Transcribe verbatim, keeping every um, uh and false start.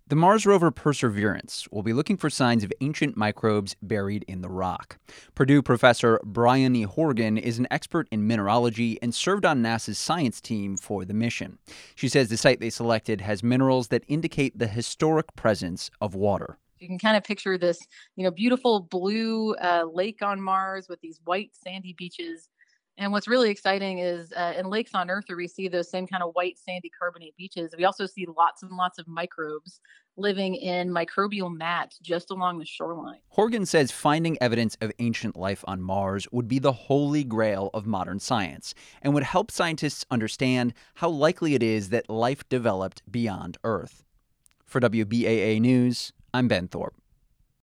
The Mars rover Perseverance will be looking for signs of ancient microbes buried in the rock. Purdue professor Bryony Horgan is an expert in mineralogy and served on NASA's science team for the mission. She says the site they selected has minerals that indicate the historic presence of water. You can kind of picture this, you know, beautiful blue uh, lake on Mars with these white sandy beaches. And what's really exciting is uh, in lakes on Earth, where we see those same kind of white sandy carbonate beaches, we also see lots and lots of microbes living in microbial mats just along the shoreline. Horgan says finding evidence of ancient life on Mars would be the holy grail of modern science and would help scientists understand how likely it is that life developed beyond Earth. For W B A A News, I'm Ben Thorpe.